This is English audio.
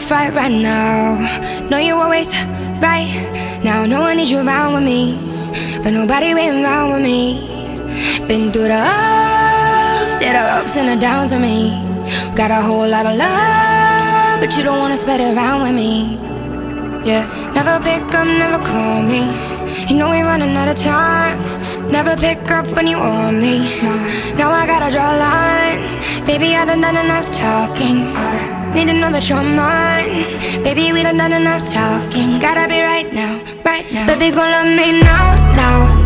fight right now. Know you always right now. No one needs you around with me, but nobody been around with me. Been through the ups, yeah, the ups and the downs with me. Got a whole lot of love, but you don't wanna spread it around with me. Yeah, never pick up, never call me. You know we running out of time. Never pick up when you want me. Now I gotta draw a line. Baby, I done enough talking. Need to know that you're mine. Baby, we done enough talking. Gotta be right now, right now. Baby, gon' love me now, now.